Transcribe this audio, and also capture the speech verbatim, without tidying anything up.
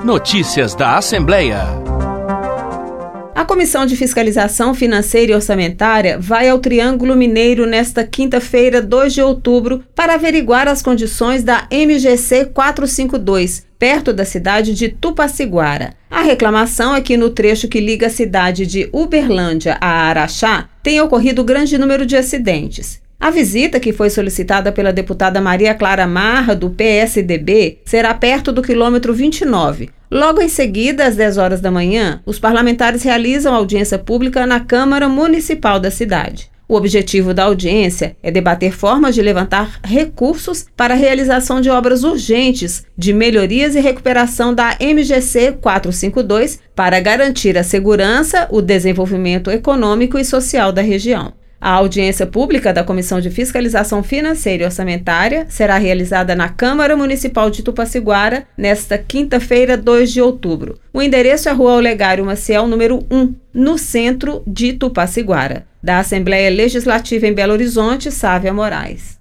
Notícias da Assembleia. A Comissão de Fiscalização Financeira e Orçamentária vai ao Triângulo Mineiro nesta quinta-feira, dois de outubro, para averiguar as condições da M G C quatrocentos e cinquenta e dois, perto da cidade de Tupaciguara. A reclamação é que no trecho que liga a cidade de Uberlândia a Araxá, tem ocorrido grande número de acidentes. A visita, que foi solicitada pela deputada Maria Clara Marra, do P S D B, será perto do quilômetro vinte e nove. Logo em seguida, às dez horas da manhã, os parlamentares realizam audiência pública na Câmara Municipal da cidade. O objetivo da audiência é debater formas de levantar recursos para a realização de obras urgentes de melhorias e recuperação da M G C quatrocentos e cinquenta e dois para garantir a segurança, o desenvolvimento econômico e social da região. A audiência pública da Comissão de Fiscalização Financeira e Orçamentária será realizada na Câmara Municipal de Tupaciguara nesta quinta-feira, dois de outubro. O endereço é Rua Olegário Maciel, número um, no centro de Tupaciguara. Da Assembleia Legislativa em Belo Horizonte, Sávia Moraes.